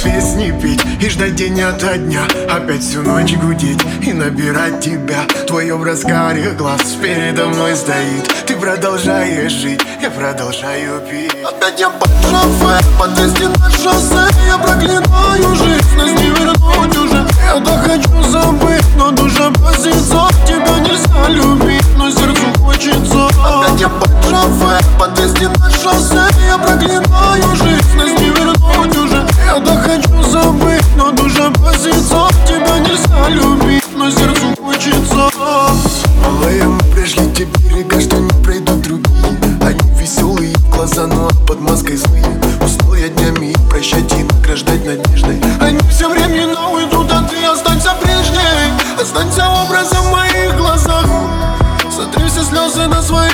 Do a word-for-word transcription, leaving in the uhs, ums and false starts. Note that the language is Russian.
песни петь и ждать день ото дня, опять всю ночь гудеть и набирать тебя. Твой образ карих глаз передо мной стоит. Ты продолжаешь жить, я продолжаю пить. Опять я под шофе, под двести на шоссе. Я проклинаю жизнь, нас не вернуть уже. Я-то хочу забыть, но душа просится. Тебя нельзя любить, но сердцу хочется. Опять я под шофе, под двести на шоссе. Я проклинаю жизнь, нас не вернуть уже. Я-то хочу забыть, но душа просится. Тебя нельзя любить, но сердцу хочется. Малая, мы пришли те берега, что не пройдут другие. Они веселые в глаза, но под маской злые. Устал я днями их прощать и награждать надеждой. Они все временно уйдут, а ты останься прежней. Останься образом в моих глазах. Сотри все слезы на свои